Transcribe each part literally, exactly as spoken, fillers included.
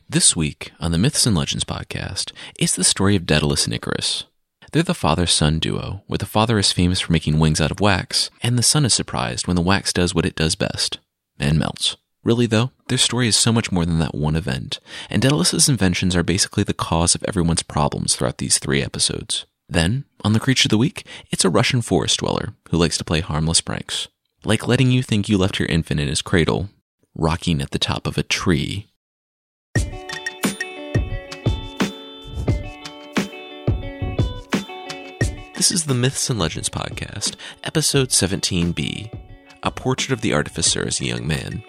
This week on the Myths and Legends podcast, it's the story of Daedalus and Icarus. They're the father-son duo, where the father is famous for making wings out of wax, and the son is surprised when the wax does what it does best, and melts. Really though, their story is so much more than that one event, and Daedalus's inventions are basically the cause of everyone's problems throughout these three episodes. Then, on the Creature of the Week, it's a Russian forest dweller who likes to play harmless pranks, like letting you think you left your infant in his cradle, rocking at the top of a tree. This is the Myths and Legends podcast, episode seventeen B, A Portrait of the Artificer as a Young Man.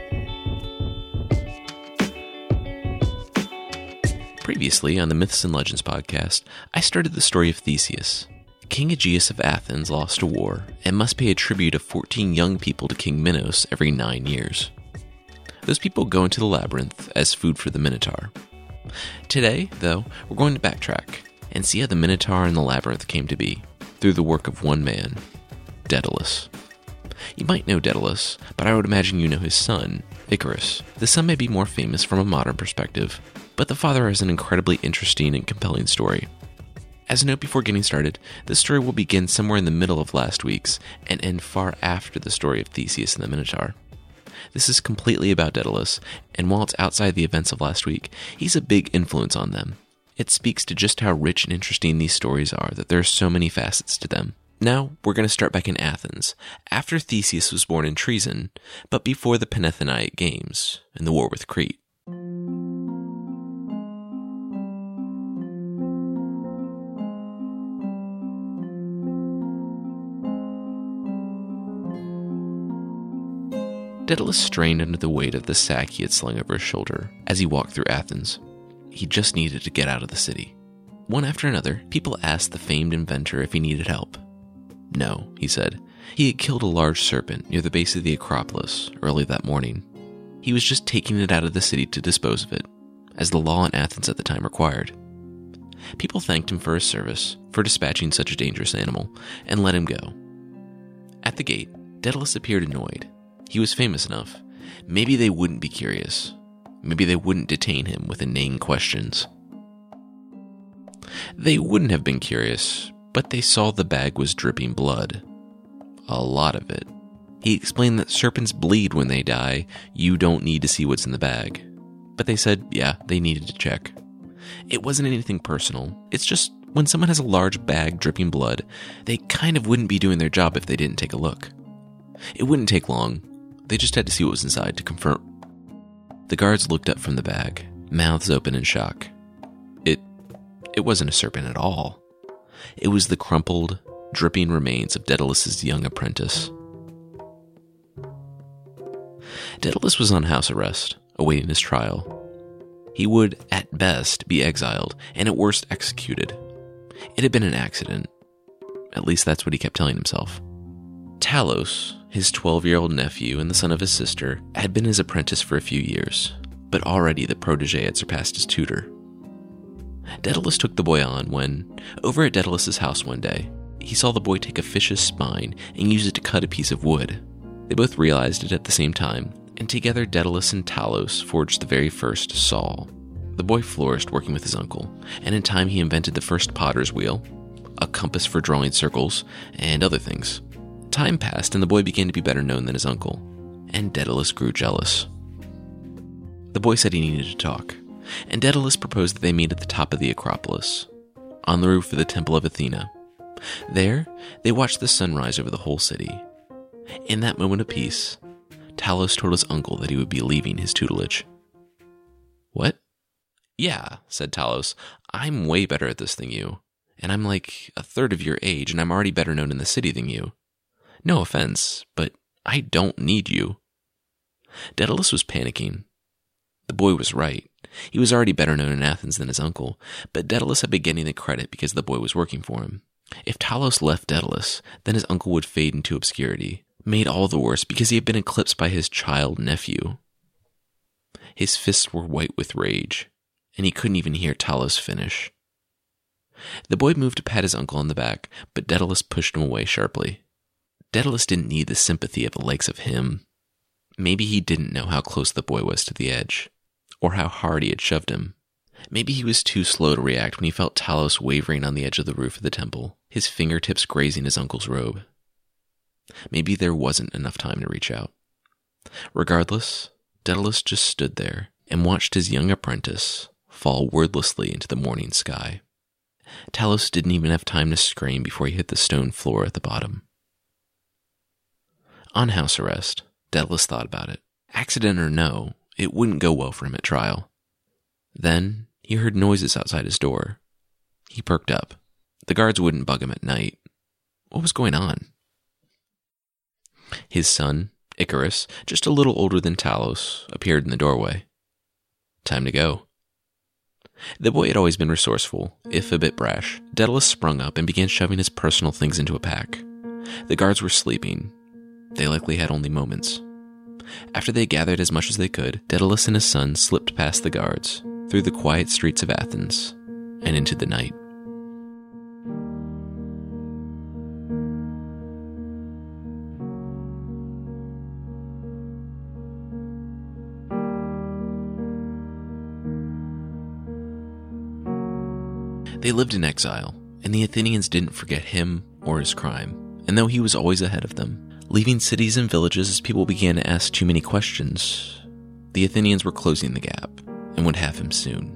Previously on the Myths and Legends podcast, I started the story of Theseus. King Aegeus of Athens lost a war and must pay a tribute of fourteen young people to King Minos every nine years. Those people go into the labyrinth as food for the Minotaur. Today, though, we're going to backtrack and see how the Minotaur and the labyrinth came to be, through the work of one man, Daedalus. You might know Daedalus, but I would imagine you know his son, Icarus. The son may be more famous from a modern perspective, but the father has an incredibly interesting and compelling story. As a note before getting started, the story will begin somewhere in the middle of last week's and end far after the story of Theseus and the Minotaur. This is completely about Daedalus, and while it's outside the events of last week, he's a big influence on them. It speaks to just how rich and interesting these stories are that there are so many facets to them. Now, we're going to start back in Athens, after Theseus was born in treason, but before the Panathenaic Games and the war with Crete. Daedalus strained under the weight of the sack he had slung over his shoulder as he walked through Athens. He just needed to get out of the city. One after another, people asked the famed inventor if he needed help. No, he said. He had killed a large serpent near the base of the Acropolis early that morning. He was just taking it out of the city to dispose of it, as the law in Athens at the time required. People thanked him for his service, for dispatching such a dangerous animal, and let him go. At the gate, Daedalus appeared annoyed. He was famous enough. Maybe they wouldn't be curious. Maybe they wouldn't detain him with inane questions. They wouldn't have been curious, but they saw the bag was dripping blood. A lot of it. He explained that serpents bleed when they die. You don't need to see what's in the bag. But they said, yeah, they needed to check. It wasn't anything personal. It's just when someone has a large bag dripping blood, they kind of wouldn't be doing their job if they didn't take a look. It wouldn't take long. They just had to see what was inside to confirm. The guards looked up from the bag, mouths open in shock. It it wasn't a serpent at all. It was the crumpled, dripping remains of Daedalus's young apprentice. Daedalus was on house arrest, awaiting his trial. He would, at best, be exiled, and at worst, executed. It had been an accident. At least that's what he kept telling himself. Talos, his twelve-year-old nephew and the son of his sister, had been his apprentice for a few years, but already the protege had surpassed his tutor. Daedalus took the boy on when, over at Daedalus's house one day, he saw the boy take a fish's spine and use it to cut a piece of wood. They both realized it at the same time, and together Daedalus and Talos forged the very first saw. The boy flourished working with his uncle, and in time he invented the first potter's wheel, a compass for drawing circles, and other things. Time passed, and the boy began to be better known than his uncle, and Daedalus grew jealous. The boy said he needed to talk, and Daedalus proposed that they meet at the top of the Acropolis, on the roof of the Temple of Athena. There, they watched the sun rise over the whole city. In that moment of peace, Talos told his uncle that he would be leaving his tutelage. What? Yeah, said Talos, I'm way better at this than you, and I'm like a third of your age, and I'm already better known in the city than you. No offense, but I don't need you. Daedalus was panicking. The boy was right. He was already better known in Athens than his uncle, but Daedalus had been getting the credit because the boy was working for him. If Talos left Daedalus, then his uncle would fade into obscurity, made all the worse because he had been eclipsed by his child nephew. His fists were white with rage, and he couldn't even hear Talos finish. The boy moved to pat his uncle on the back, but Daedalus pushed him away sharply. Daedalus didn't need the sympathy of the likes of him. Maybe he didn't know how close the boy was to the edge. or how hard he had shoved him. Maybe he was too slow to react when he felt Talos wavering on the edge of the roof of the temple, his fingertips grazing his uncle's robe. Maybe there wasn't enough time to reach out. Regardless, Daedalus just stood there and watched his young apprentice fall wordlessly into the morning sky. Talos didn't even have time to scream before he hit the stone floor at the bottom. On house arrest, Daedalus thought about it. Accident or no, it wouldn't go well for him at trial. Then he heard noises outside his door. He perked up. The guards wouldn't bug him at night. What was going on? His son, Icarus, just a little older than Talos, appeared in the doorway. Time to go. The boy had always been resourceful, if a bit brash. Daedalus sprung up and began shoving his personal things into a pack. The guards were sleeping. They likely had only moments. After they gathered as much as they could, Daedalus and his son slipped past the guards, through the quiet streets of Athens, and into the night. They lived in exile, and the Athenians didn't forget him or his crime, and though he was always ahead of them, leaving cities and villages as people began to ask too many questions, the Athenians were closing the gap, and would have him soon.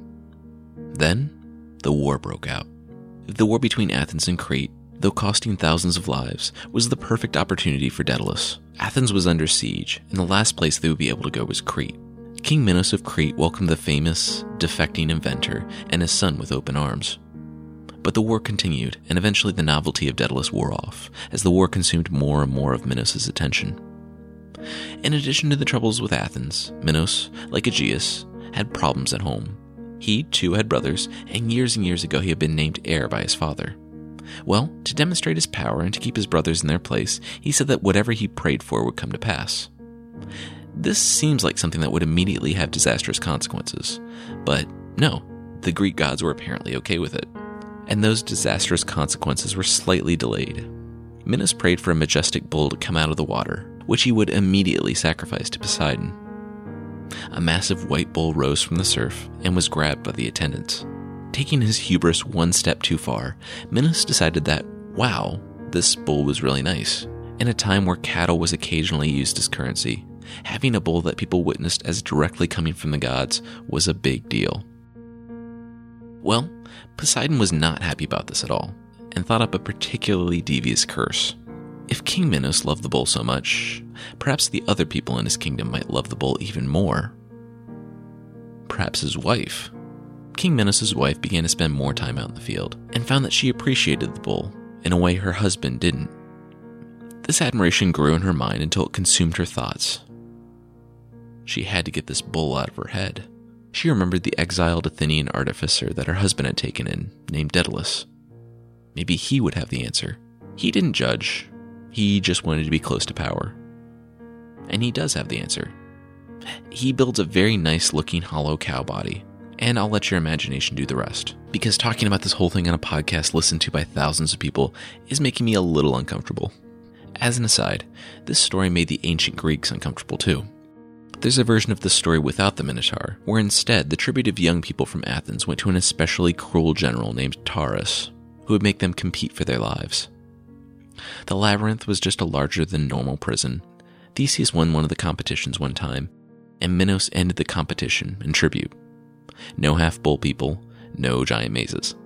Then, the war broke out. The war between Athens and Crete, though costing thousands of lives, was the perfect opportunity for Daedalus. Athens was under siege, and the last place they would be able to go was Crete. King Minos of Crete welcomed the famous, defecting inventor and his son with open arms. But the war continued, and eventually the novelty of Daedalus wore off, as the war consumed more and more of Minos' attention. In addition to the troubles with Athens, Minos, like Aegeus, had problems at home. He, too, had brothers, and years and years ago he had been named heir by his father. Well, to demonstrate his power and to keep his brothers in their place, he said that whatever he prayed for would come to pass. This seems like something that would immediately have disastrous consequences, but no, the Greek gods were apparently okay with it. And those disastrous consequences were slightly delayed. Minos prayed for a majestic bull to come out of the water, which he would immediately sacrifice to Poseidon. A massive white bull rose from the surf and was grabbed by the attendants. Taking his hubris one step too far, Minos decided that, wow, this bull was really nice. In a time where cattle was occasionally used as currency, having a bull that people witnessed as directly coming from the gods was a big deal. Well, Poseidon was not happy about this at all, and thought up a particularly devious curse. If King Minos loved the bull so much, perhaps the other people in his kingdom might love the bull even more. Perhaps his wife. King Minos' wife began to spend more time out in the field, and found that she appreciated the bull in a way her husband didn't. This admiration grew in her mind until it consumed her thoughts. She had to get this bull out of her head. She remembered the exiled Athenian artificer that her husband had taken in, named Daedalus. Maybe he would have the answer. He didn't judge. He just wanted to be close to power. And he does have the answer. He builds a very nice-looking hollow cow body, and I'll let your imagination do the rest, because talking about this whole thing on a podcast listened to by thousands of people is making me a little uncomfortable. As an aside, this story made the ancient Greeks uncomfortable too. There's a version of the story without the Minotaur, where instead the tribute of young people from Athens went to an especially cruel general named Taurus, who would make them compete for their lives. The labyrinth was just a larger-than-normal prison. Theseus won one of the competitions one time, and Minos ended the competition in tribute. No half-bull people, no giant mazes.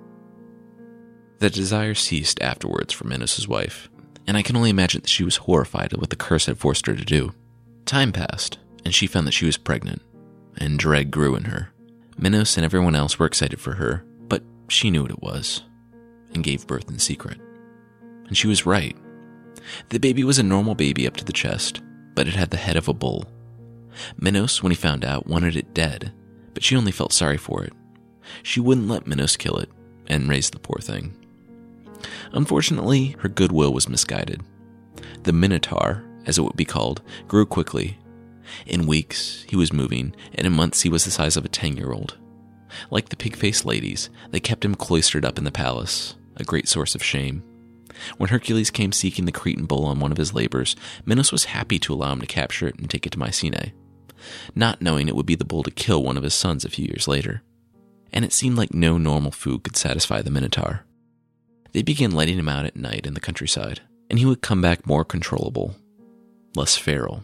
The desire ceased afterwards for Minos' wife, and I can only imagine that she was horrified at what the curse had forced her to do. Time passed, and she found that she was pregnant, and dread grew in her. Minos and everyone else were excited for her, but she knew what it was, and gave birth in secret. And she was right. The baby was a normal baby up to the chest, but it had the head of a bull. Minos, when he found out, wanted it dead, but she only felt sorry for it. She wouldn't let Minos kill it, and raise the poor thing. Unfortunately, her goodwill was misguided. The Minotaur, as it would be called, grew quickly. In weeks, he was moving, and in months he was the size of a ten-year-old. Like the pig-faced ladies, they kept him cloistered up in the palace, a great source of shame. When Hercules came seeking the Cretan bull on one of his labors, Minos was happy to allow him to capture it and take it to Mycenae. not knowing it would be the bull to kill one of his sons a few years later. And it seemed like no normal food could satisfy the Minotaur. They began letting him out at night in the countryside, and he would come back more controllable, less feral.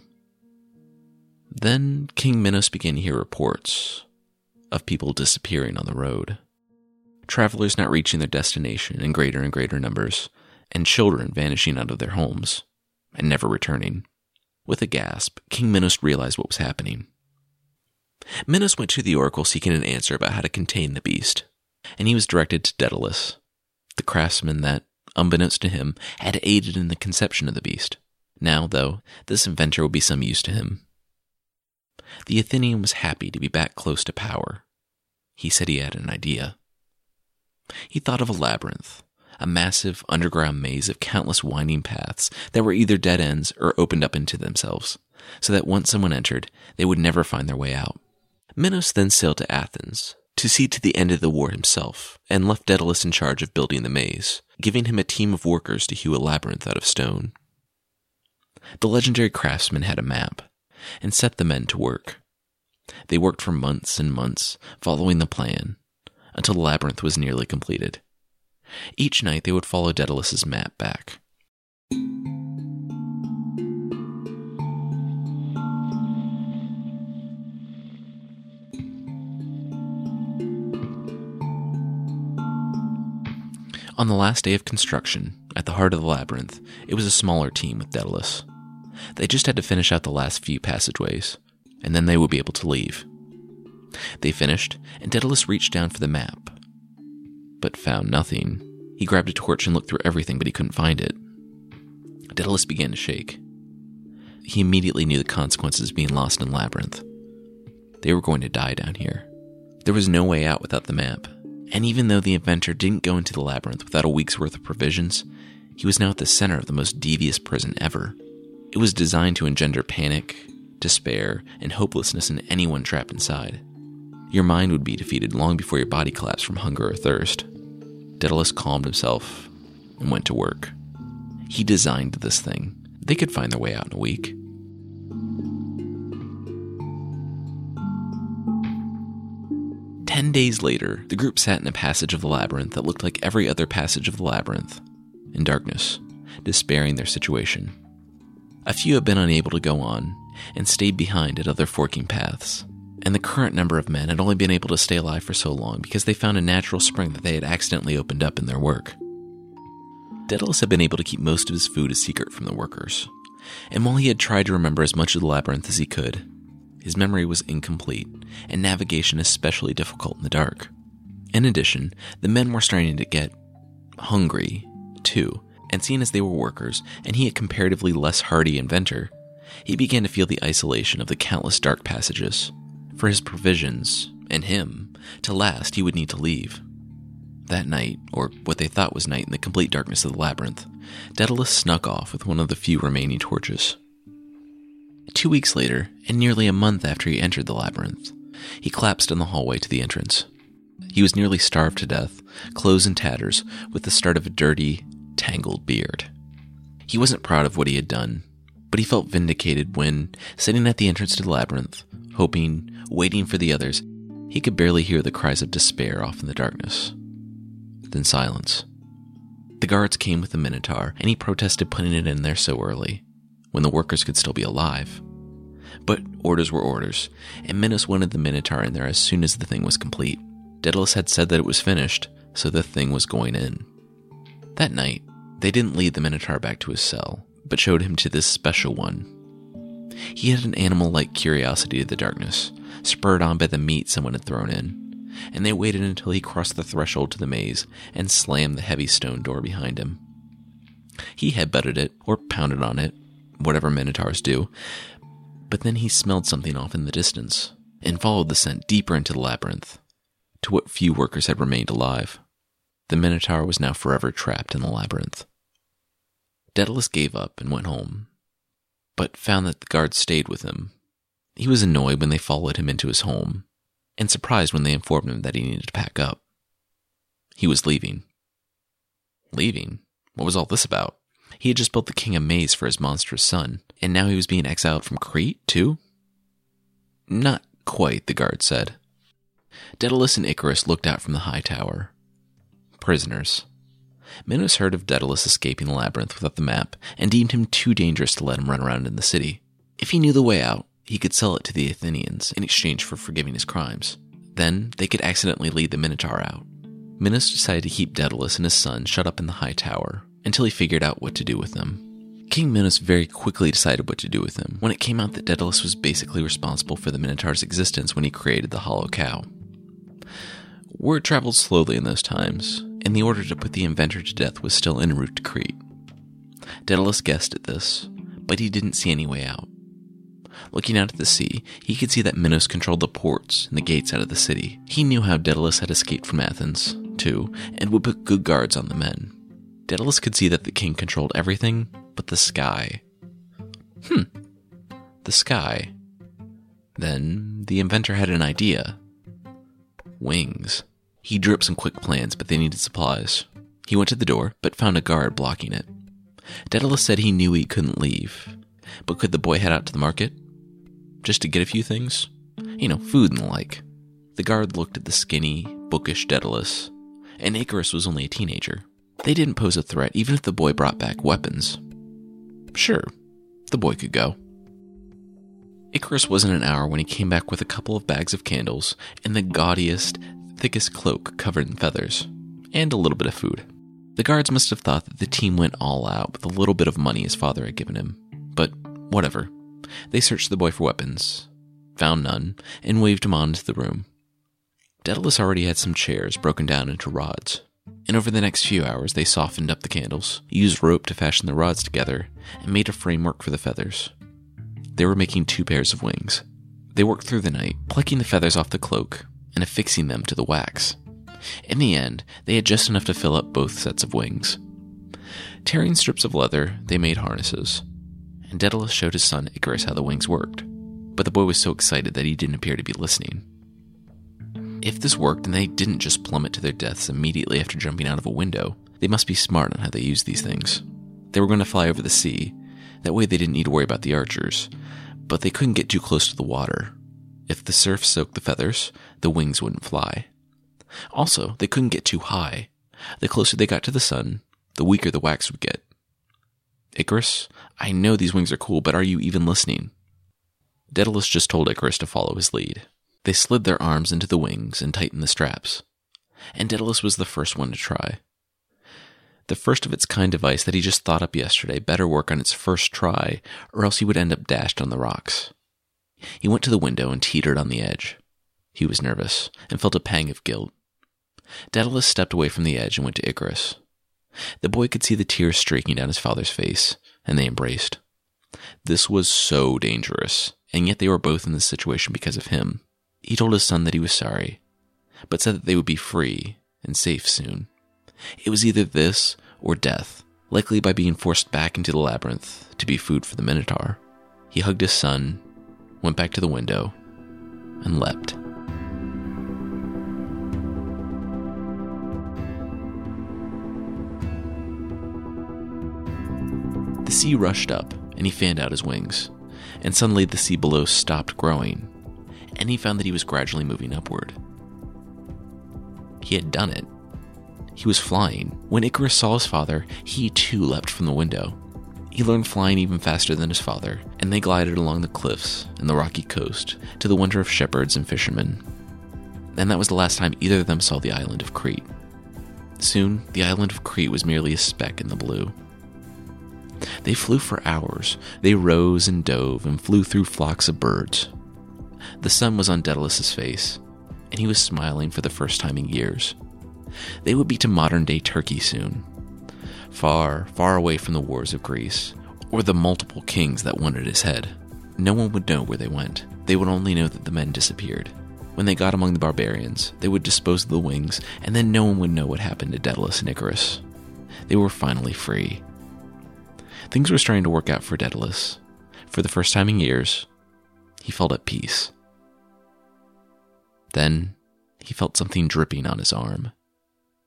Then King Minos began to hear reports of people disappearing on the road, travelers not reaching their destination in greater and greater numbers, and children vanishing out of their homes and never returning. With a gasp, King Minos realized what was happening. Minos went to the oracle seeking an answer about how to contain the beast, and he was directed to Daedalus, the craftsman that, unbeknownst to him, had aided in the conception of the beast. Now, though, this inventor would be some use to him. The Athenian was happy to be back close to power. He said he had an idea. He thought of a labyrinth, a massive underground maze of countless winding paths that were either dead ends or opened up into themselves, so that once someone entered, they would never find their way out. Minos then sailed to Athens to see to the end of the war himself, and left Daedalus in charge of building the maze, giving him a team of workers to hew a labyrinth out of stone. The legendary craftsman had a map, and set the men to work. They worked for months and months, following the plan, until the labyrinth was nearly completed. Each night they would follow Daedalus's map back. On the last day of construction, at the heart of the labyrinth, it was a smaller team with Daedalus. They just had to finish out the last few passageways, and then they would be able to leave. They finished, and Daedalus reached down for the map, but found nothing. He grabbed a torch and looked through everything, but he couldn't find it. Daedalus began to shake. He immediately knew the consequences of being lost in Labyrinth. They were going to die down here. There was no way out without the map, and even though the inventor didn't go into the labyrinth without a week's worth of provisions, he was now at the center of the most devious prison ever. It was designed to engender panic, despair, and hopelessness in anyone trapped inside. Your mind would be defeated long before your body collapsed from hunger or thirst. Daedalus calmed himself and went to work. He designed this thing. They could find their way out in a week. Ten days later, the group sat in a passage of the labyrinth that looked like every other passage of the labyrinth, in darkness, despairing their situation. A few had been unable to go on, and stayed behind at other forking paths, and the current number of men had only been able to stay alive for so long because they found a natural spring that they had accidentally opened up in their work. Daedalus had been able to keep most of his food a secret from the workers, and while he had tried to remember as much of the labyrinth as he could, his memory was incomplete, and navigation especially difficult in the dark. In addition, the men were starting to get hungry, too, and seeing as they were workers, and he a comparatively less hardy inventor, he began to feel the isolation of the countless dark passages. For his provisions, and him, to last, he would need to leave. That night, or what they thought was night in the complete darkness of the labyrinth, Daedalus snuck off with one of the few remaining torches. Two weeks later, and nearly a month after he entered the labyrinth, he collapsed in the hallway to the entrance. He was nearly starved to death, clothes in tatters, with the start of a dirty, tangled beard. He wasn't proud of what he had done, but he felt vindicated when, sitting at the entrance to the labyrinth, hoping, waiting for the others, he could barely hear the cries of despair off in the darkness. Then silence. The guards came with the Minotaur, and he protested putting it in there so early, when the workers could still be alive. But orders were orders, and Minos wanted the Minotaur in there as soon as the thing was complete. Daedalus had said that it was finished, so the thing was going in. That night, they didn't lead the Minotaur back to his cell, but showed him to this special one. He had an animal-like curiosity to the darkness, spurred on by the meat someone had thrown in, and they waited until he crossed the threshold to the maze and slammed the heavy stone door behind him. He headbutted it, or pounded on it, whatever Minotaurs do, but then he smelled something off in the distance, and followed the scent deeper into the labyrinth, to what few workers had remained alive. The Minotaur was now forever trapped in the labyrinth. Daedalus gave up and went home, but found that the guards stayed with him. He was annoyed when they followed him into his home, and surprised when they informed him that he needed to pack up. He was leaving. Leaving? What was all this about? He had just built the king a maze for his monstrous son, and now he was being exiled from Crete, too? Not quite, the guard said. Daedalus and Icarus looked out from the high tower. Prisoners. Minos heard of Daedalus escaping the labyrinth without the map and deemed him too dangerous to let him run around in the city. If he knew the way out, he could sell it to the Athenians in exchange for forgiving his crimes. Then they could accidentally lead the Minotaur out. Minos decided to keep Daedalus and his son shut up in the high tower until he figured out what to do with them. King Minos very quickly decided what to do with him when it came out that Daedalus was basically responsible for the Minotaur's existence when he created the hollow cow. Word traveled slowly in those times, and the order to put the inventor to death was still en route to Crete. Daedalus guessed at this, but he didn't see any way out. Looking out at the sea, he could see that Minos controlled the ports and the gates out of the city. He knew how Daedalus had escaped from Athens, too, and would put good guards on the men. Daedalus could see that the king controlled everything but the sky. Hmm. The sky. Then the inventor had an idea. Wings. He drew up some quick plans, but they needed supplies. He went to the door, but found a guard blocking it. Daedalus said he knew he couldn't leave, but could the boy head out to the market? Just to get a few things? You know, food and the like. The guard looked at the skinny, bookish Daedalus, and Icarus was only a teenager. They didn't pose a threat even if the boy brought back weapons. Sure, the boy could go. Icarus wasn't an hour when he came back with a couple of bags of candles and the gaudiest, thickest cloak covered in feathers, and a little bit of food. The guards must have thought that the team went all out with a little bit of money his father had given him, but whatever. They searched the boy for weapons, found none, and waved him on into the room. Daedalus already had some chairs broken down into rods, and over the next few hours they softened up the candles, used rope to fashion the rods together, and made a framework for the feathers. They were making two pairs of wings. They worked through the night, plucking the feathers off the cloak and affixing them to the wax. In the end, they had just enough to fill up both sets of wings. Tearing strips of leather, they made harnesses, and Daedalus showed his son Icarus how the wings worked, but the boy was so excited that he didn't appear to be listening. If this worked and they didn't just plummet to their deaths immediately after jumping out of a window, they must be smart on how they use these things. They were going to fly over the sea. That way they didn't need to worry about the archers, but they couldn't get too close to the water. If the surf soaked the feathers, the wings wouldn't fly. Also, they couldn't get too high. The closer they got to the sun, the weaker the wax would get. Icarus, I know these wings are cool, but are you even listening? Daedalus just told Icarus to follow his lead. They slid their arms into the wings and tightened the straps. And Daedalus was the first one to try. The first of its kind device that he just thought up yesterday better work on its first try, or else he would end up dashed on the rocks. He went to the window and teetered on the edge. He was nervous and felt a pang of guilt. Daedalus stepped away from the edge and went to Icarus. The boy could see the tears streaking down his father's face, and they embraced. This was so dangerous, and yet they were both in this situation because of him. He told his son that he was sorry, but said that they would be free and safe soon. It was either this or death, likely by being forced back into the labyrinth to be food for the Minotaur. He hugged his son, went back to the window, and leapt. The sea rushed up, and he fanned out his wings, and suddenly the sea below stopped growing, and he found that he was gradually moving upward. He had done it. He was flying. When Icarus saw his father, he too leapt from the window. He learned flying even faster than his father, and they glided along the cliffs and the rocky coast to the wonder of shepherds and fishermen. And that was the last time either of them saw the island of Crete. Soon, the island of Crete was merely a speck in the blue. They flew for hours. They rose and dove and flew through flocks of birds. The sun was on Daedalus's face, and he was smiling for the first time in years. They would be to modern-day Turkey soon, far, far away from the wars of Greece, or the multiple kings that wanted his head. No one would know where they went. They would only know that the men disappeared. When they got among the barbarians, they would dispose of the wings, and then no one would know what happened to Daedalus and Icarus. They were finally free. Things were starting to work out for Daedalus. For the first time in years, he felt at peace. Then, he felt something dripping on his arm.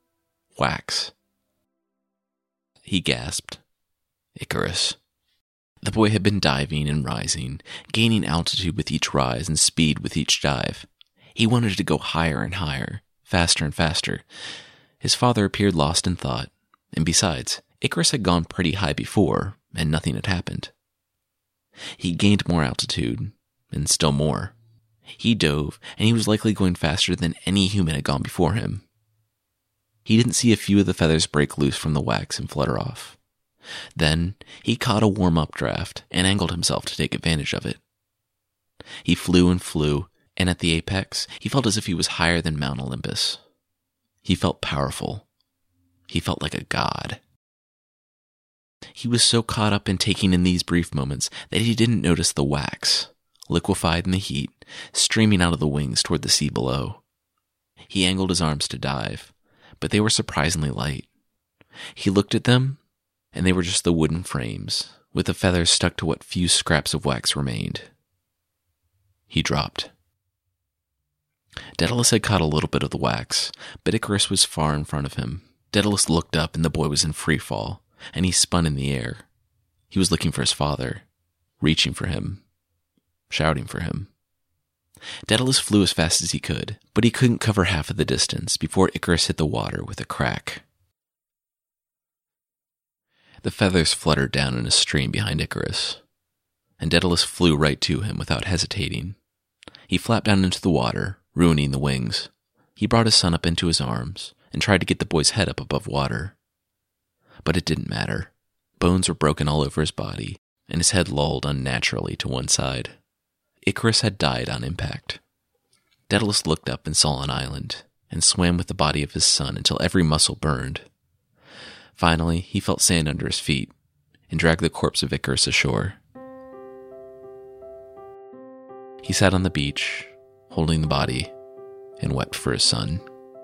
Wax. He gasped, "Icarus." The boy had been diving and rising, gaining altitude with each rise and speed with each dive. He wanted to go higher and higher, faster and faster. His father appeared lost in thought, and besides, Icarus had gone pretty high before, and nothing had happened. He gained more altitude, and still more. He dove, and he was likely going faster than any human had gone before him. He didn't see a few of the feathers break loose from the wax and flutter off. Then he caught a warm-up draft and angled himself to take advantage of it. He flew and flew, and at the apex, he felt as if he was higher than Mount Olympus. He felt powerful. He felt like a god. He was so caught up in taking in these brief moments that he didn't notice the wax, liquefied in the heat, streaming out of the wings toward the sea below. He angled his arms to dive, but they were surprisingly light. He looked at them, and they were just the wooden frames, with the feathers stuck to what few scraps of wax remained. He dropped. Daedalus had caught a little bit of the wax, but Icarus was far in front of him. Daedalus looked up, and the boy was in free fall, and he spun in the air. He was looking for his father, reaching for him, shouting for him. Daedalus flew as fast as he could, but he couldn't cover half of the distance before Icarus hit the water with a crack. The feathers fluttered down in a stream behind Icarus, and Daedalus flew right to him without hesitating. He flapped down into the water, ruining the wings. He brought his son up into his arms and tried to get the boy's head up above water. But it didn't matter. Bones were broken all over his body, and his head lolled unnaturally to one side. Icarus had died on impact. Daedalus looked up and saw an island, and swam with the body of his son until every muscle burned. Finally, he felt sand under his feet, and dragged the corpse of Icarus ashore. He sat on the beach, holding the body, and wept for his son.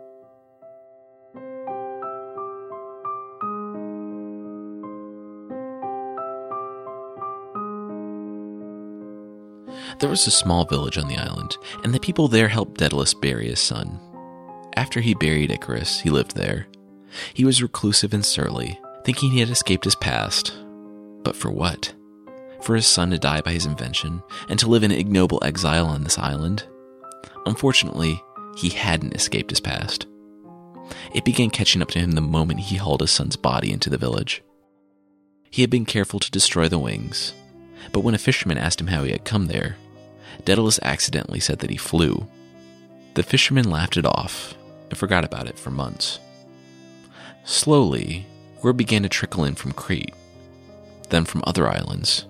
There was a small village on the island, and the people there helped Daedalus bury his son. After he buried Icarus, he lived there. He was reclusive and surly, thinking he had escaped his past. But for what? For his son to die by his invention, and to live in ignoble exile on this island? Unfortunately, he hadn't escaped his past. It began catching up to him the moment he hauled his son's body into the village. He had been careful to destroy the wings, but when a fisherman asked him how he had come there, Daedalus accidentally said that he flew. The fisherman laughed it off and forgot about it for months. Slowly, word began to trickle in from Crete, then from other islands.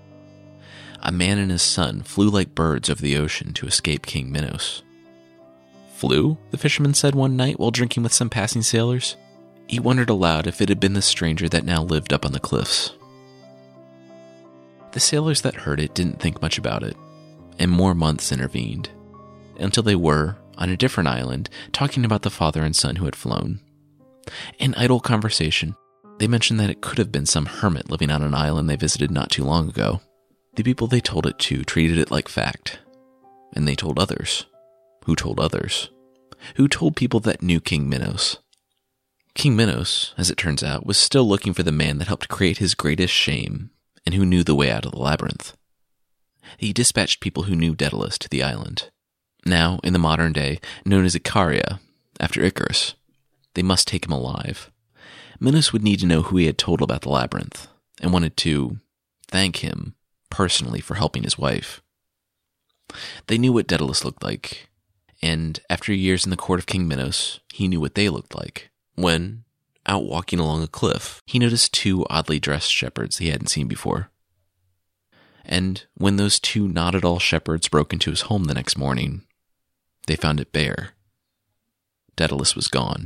A man and his son flew like birds over the ocean to escape King Minos. Flew? The fisherman said one night while drinking with some passing sailors. He wondered aloud if it had been the stranger that now lived up on the cliffs. The sailors that heard it didn't think much about it, and more months intervened, until they were, on a different island, talking about the father and son who had flown. In idle conversation, they mentioned that it could have been some hermit living on an island they visited not too long ago. The people they told it to treated it like fact, and they told others, who told others, who told people that knew King Minos. King Minos, as it turns out, was still looking for the man that helped create his greatest shame, and who knew the way out of the labyrinth. He dispatched people who knew Daedalus to the island, now, in the modern day, known as Icaria, after Icarus. They must take him alive. Minos would need to know who he had told about the labyrinth, and wanted to thank him personally for helping his wife. They knew what Daedalus looked like, and after years in the court of King Minos, he knew what they looked like. When, out walking along a cliff, he noticed two oddly dressed shepherds he hadn't seen before. And when those two not-at-all shepherds broke into his home the next morning, they found it bare. Daedalus was gone.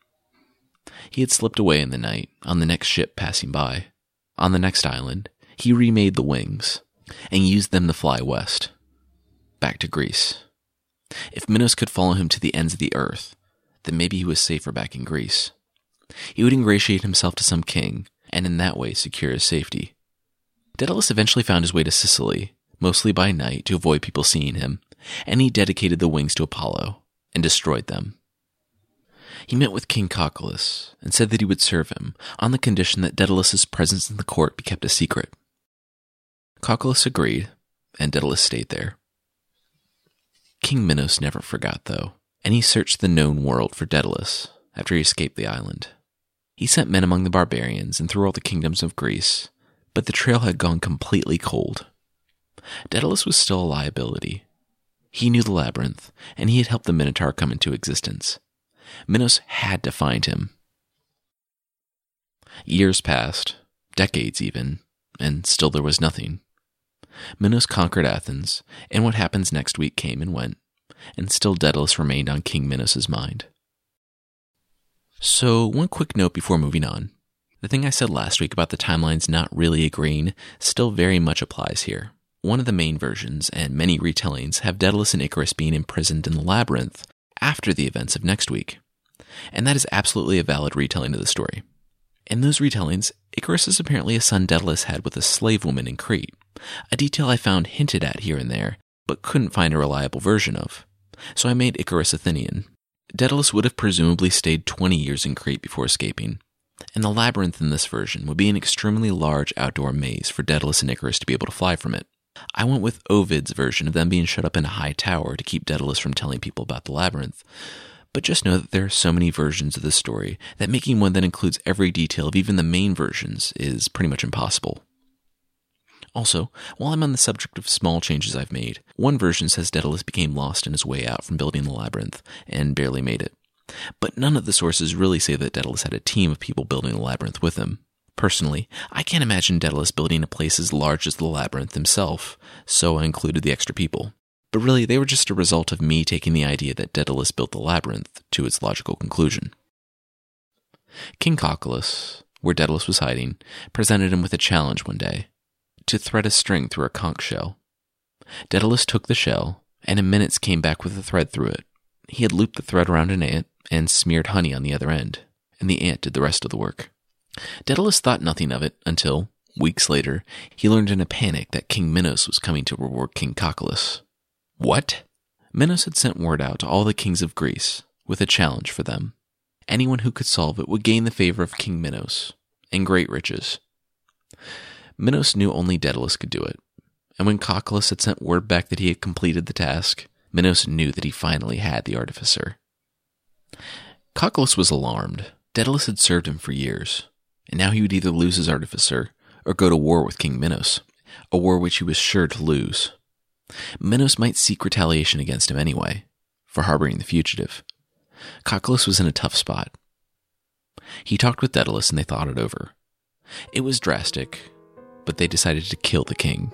He had slipped away in the night, on the next ship passing by. On the next island, he remade the wings, and used them to fly west, back to Greece. If Minos could follow him to the ends of the earth, then maybe he was safer back in Greece. He would ingratiate himself to some king, and in that way secure his safety. Daedalus eventually found his way to Sicily, mostly by night to avoid people seeing him, and he dedicated the wings to Apollo, and destroyed them. He met with King Cocalus, and said that he would serve him, on the condition that Daedalus' presence in the court be kept a secret. Cocculus agreed, and Daedalus stayed there. King Minos never forgot, though, and he searched the known world for Daedalus after he escaped the island. He sent men among the barbarians and through all the kingdoms of Greece, but the trail had gone completely cold. Daedalus was still a liability. He knew the labyrinth, and he had helped the Minotaur come into existence. Minos had to find him. Years passed, decades even, and still there was nothing. Minos conquered Athens, and what happens next week came and went, and still Daedalus remained on King Minos' mind. So, one quick note before moving on. The thing I said last week about the timelines not really agreeing still very much applies here. One of the main versions, and many retellings, have Daedalus and Icarus being imprisoned in the labyrinth after the events of next week. And that is absolutely a valid retelling of the story. In those retellings, Icarus is apparently a son Daedalus had with a slave woman in Crete, a detail I found hinted at here and there, but couldn't find a reliable version of. So I made Icarus Athenian. Daedalus would have presumably stayed twenty years in Crete before escaping, and the labyrinth in this version would be an extremely large outdoor maze for Daedalus and Icarus to be able to fly from it. I went with Ovid's version of them being shut up in a high tower to keep Daedalus from telling people about the labyrinth, but just know that there are so many versions of the story that making one that includes every detail of even the main versions is pretty much impossible. Also, while I'm on the subject of small changes I've made, one version says Daedalus became lost in his way out from building the labyrinth and barely made it. But none of the sources really say that Daedalus had a team of people building the labyrinth with him. Personally, I can't imagine Daedalus building a place as large as the labyrinth himself, so I included the extra people. But really, they were just a result of me taking the idea that Daedalus built the labyrinth to its logical conclusion. King Cocculus, where Daedalus was hiding, presented him with a challenge one day: to thread a string through a conch shell. Daedalus took the shell, and in minutes came back with a thread through it. He had looped the thread around an ant and smeared honey on the other end, and the ant did the rest of the work. Daedalus thought nothing of it until, weeks later, he learned in a panic that King Minos was coming to reward King Cocculus. What? Minos had sent word out to all the kings of Greece with a challenge for them. Anyone who could solve it would gain the favor of King Minos and great riches. Minos knew only Daedalus could do it, and when Cocculus had sent word back that he had completed the task, Minos knew that he finally had the artificer. Cocculus was alarmed. Daedalus had served him for years, and now he would either lose his artificer or go to war with King Minos, a war which he was sure to lose. Minos might seek retaliation against him anyway, for harboring the fugitive. Cocculus was in a tough spot. He talked with Daedalus and they thought it over. It was drastic, but they decided to kill the king.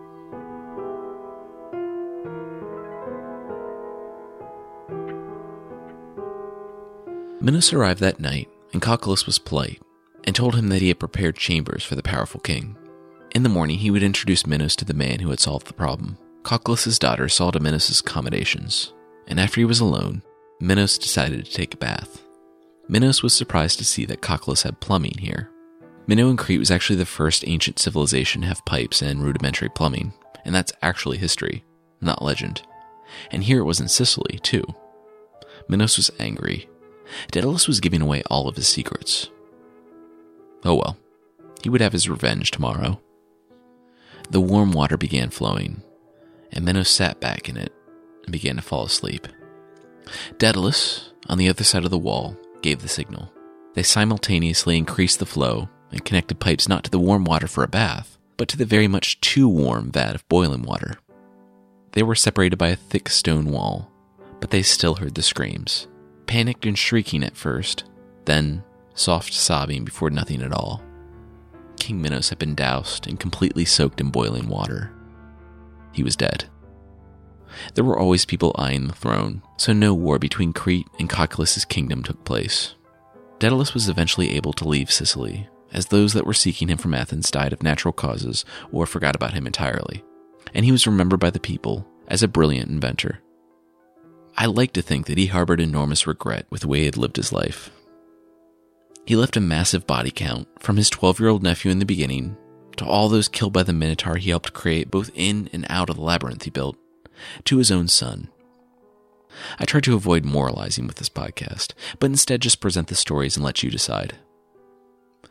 Minos arrived that night, and Cocculus was polite, and told him that he had prepared chambers for the powerful king. In the morning, he would introduce Minos to the man who had solved the problem. Cocculus' daughter saw to Minos' accommodations, and after he was alone, Minos decided to take a bath. Minos was surprised to see that Cocculus had plumbing here. Minoan Crete was actually the first ancient civilization to have pipes and rudimentary plumbing, and that's actually history, not legend. And here it was in Sicily, too. Minos was angry. Daedalus was giving away all of his secrets. Oh well, he would have his revenge tomorrow. The warm water began flowing, and Minos sat back in it and began to fall asleep. Daedalus, on the other side of the wall, gave the signal. They simultaneously increased the flow and connected pipes not to the warm water for a bath, but to the very much too warm vat of boiling water. They were separated by a thick stone wall, but they still heard the screams. Panicked and shrieking at first, then soft sobbing before nothing at all. King Minos had been doused and completely soaked in boiling water. He was dead. There were always people eyeing the throne, so no war between Crete and Cocculus' kingdom took place. Daedalus was eventually able to leave Sicily, as those that were seeking him from Athens died of natural causes or forgot about him entirely, and he was remembered by the people as a brilliant inventor. I like to think that he harbored enormous regret with the way he had lived his life. He left a massive body count, from his twelve-year-old nephew in the beginning, to all those killed by the Minotaur he helped create both in and out of the labyrinth he built, to his own son. I try to avoid moralizing with this podcast, but instead just present the stories and let you decide.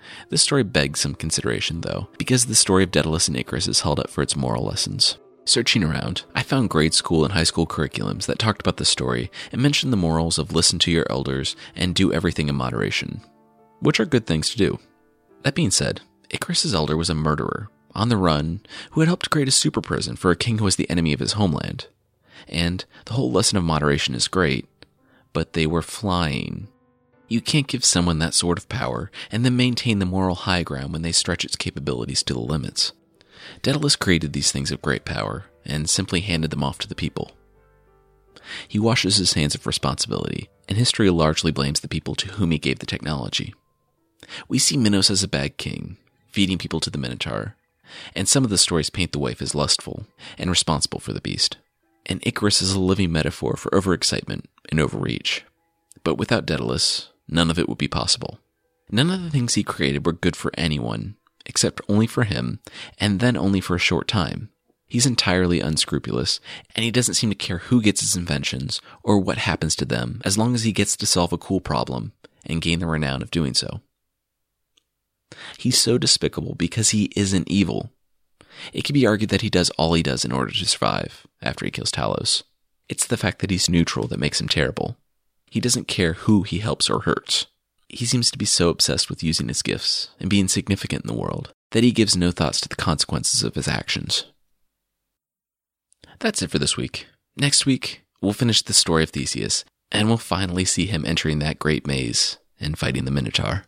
This story begs some consideration, though, because the story of Daedalus and Icarus is held up for its moral lessons. Searching around, I found grade school and high school curriculums that talked about the story and mentioned the morals of listen to your elders and do everything in moderation, which are good things to do. That being said, Icarus's elder was a murderer, on the run, who had helped create a super prison for a king who was the enemy of his homeland. And the whole lesson of moderation is great, but they were flying. You can't give someone that sort of power and then maintain the moral high ground when they stretch its capabilities to the limits. Daedalus created these things of great power and simply handed them off to the people. He washes his hands of responsibility, and history largely blames the people to whom he gave the technology. We see Minos as a bad king, feeding people to the Minotaur, and some of the stories paint the wife as lustful and responsible for the beast. And Icarus is a living metaphor for overexcitement and overreach. But without Daedalus, none of it would be possible. None of the things he created were good for anyone, except only for him, and then only for a short time. He's entirely unscrupulous, and he doesn't seem to care who gets his inventions or what happens to them, as long as he gets to solve a cool problem and gain the renown of doing so. He's so despicable because he isn't evil. It can be argued that he does all he does in order to survive after he kills Talos. It's the fact that he's neutral that makes him terrible. He doesn't care who he helps or hurts. He seems to be so obsessed with using his gifts and being significant in the world that he gives no thoughts to the consequences of his actions. That's it for this week. Next week, we'll finish the story of Theseus, and we'll finally see him entering that great maze and fighting the Minotaur.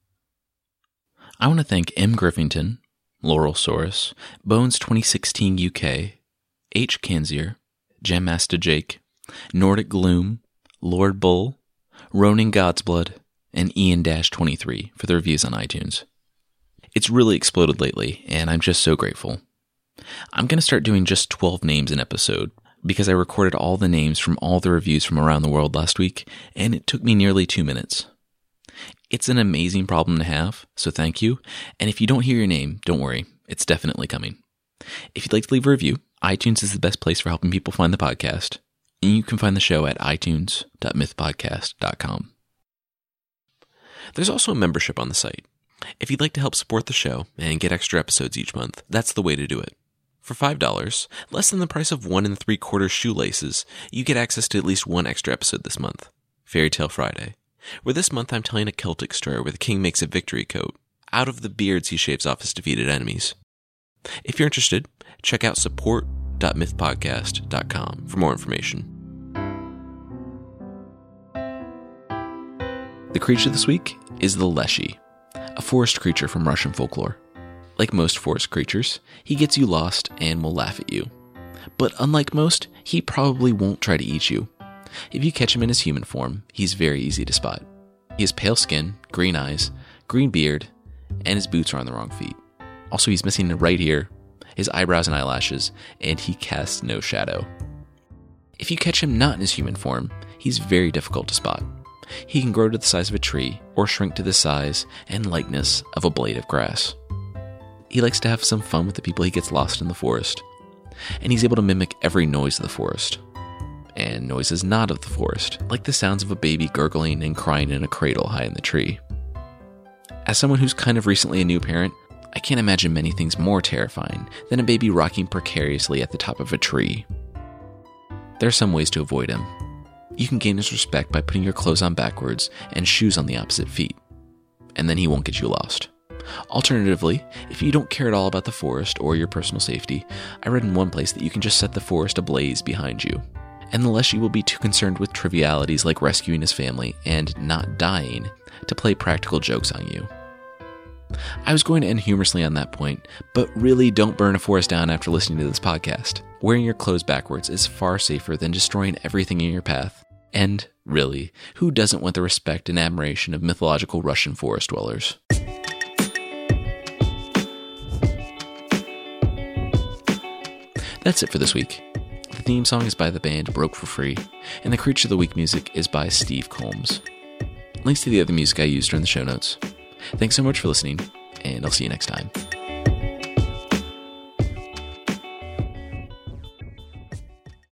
I want to thank M. Griffington, Laurel Soros, Bones twenty sixteen U K, H. Kanzier, Jammaster Jake, Nordic Gloom, Lord Bull, Ronin Godsblood, and Ian twenty-three for the reviews on iTunes. It's really exploded lately, and I'm just so grateful. I'm going to start doing just twelve names an episode, because I recorded all the names from all the reviews from around the world last week, and it took me nearly two minutes. It's an amazing problem to have, so thank you, and if you don't hear your name, don't worry, it's definitely coming. If you'd like to leave a review, iTunes is the best place for helping people find the podcast, and you can find the show at i tunes dot myth podcast dot com. There's also a membership on the site. If you'd like to help support the show and get extra episodes each month, that's the way to do it. For five dollars, less than the price of one and three quarter shoelaces, you get access to at least one extra episode this month, Fairy Tale Friday, where this month I'm telling a Celtic story where the king makes a victory coat out of the beards he shaves off his defeated enemies. If you're interested, check out support dot myth podcast dot com for more information. The creature this week is the Leshy, a forest creature from Russian folklore. Like most forest creatures, he gets you lost and will laugh at you. But unlike most, he probably won't try to eat you. If you catch him in his human form, he's very easy to spot. He has pale skin, green eyes, green beard, and his boots are on the wrong feet. Also, he's missing the right ear, his eyebrows and eyelashes, and he casts no shadow. If you catch him not in his human form, he's very difficult to spot. He can grow to the size of a tree, or shrink to the size and likeness of a blade of grass. He likes to have some fun with the people he gets lost in the forest, and he's able to mimic every noise of the forest, and noises not of the forest, like the sounds of a baby gurgling and crying in a cradle high in the tree. As someone who's kind of recently a new parent, I can't imagine many things more terrifying than a baby rocking precariously at the top of a tree. There are some ways to avoid him. You can gain his respect by putting your clothes on backwards and shoes on the opposite feet, and then he won't get you lost. Alternatively, if you don't care at all about the forest or your personal safety, I read in one place that you can just set the forest ablaze behind you, and the Leshy will be too concerned with trivialities like rescuing his family and not dying to play practical jokes on you. I was going to end humorously on that point, but really don't burn a forest down after listening to this podcast. Wearing your clothes backwards is far safer than destroying everything in your path. And, really, who doesn't want the respect and admiration of mythological Russian forest dwellers? That's it for this week. The theme song is by the band Broke for Free, and the Creature of the Week music is by Steve Combs. Links to the other music I used are in the show notes. Thanks so much for listening, and I'll see you next time.